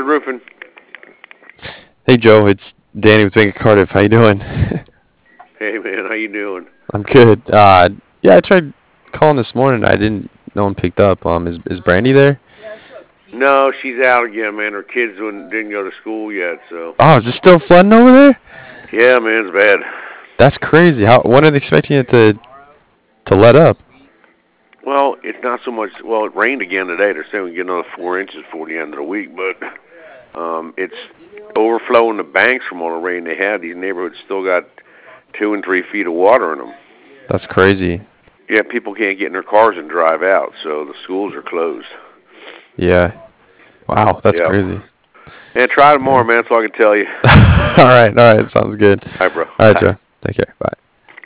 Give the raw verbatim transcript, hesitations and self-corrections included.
Roofing. Hey Joe, it's Danny with Bank of Cardiff. How you doing? Hey man, how you doing? I'm good. Uh, yeah, I tried calling this morning. I didn't. No one picked up. Um, is is Brandy there? No, she's out again, man. Her kids wouldn't- didn't go to school yet, so. Oh, is it still flooding over there? Yeah, man, it's bad. That's crazy. How? When are they expecting it to to let up? Well, it's not so much. Well, it rained again today. They're saying we get another four inches before the end of the week, but um, it's overflowing the banks from all the rain they had. These neighborhoods still got two and three feet of water in them. That's crazy. Yeah, people can't get in their cars and drive out, so the schools are closed. Yeah. Wow, that's Yeah. crazy. And try tomorrow, Yeah. man. That's all I can tell you. all right, all right. Sounds good. All right, bro. All right, Bye. Joe. Take care. Bye.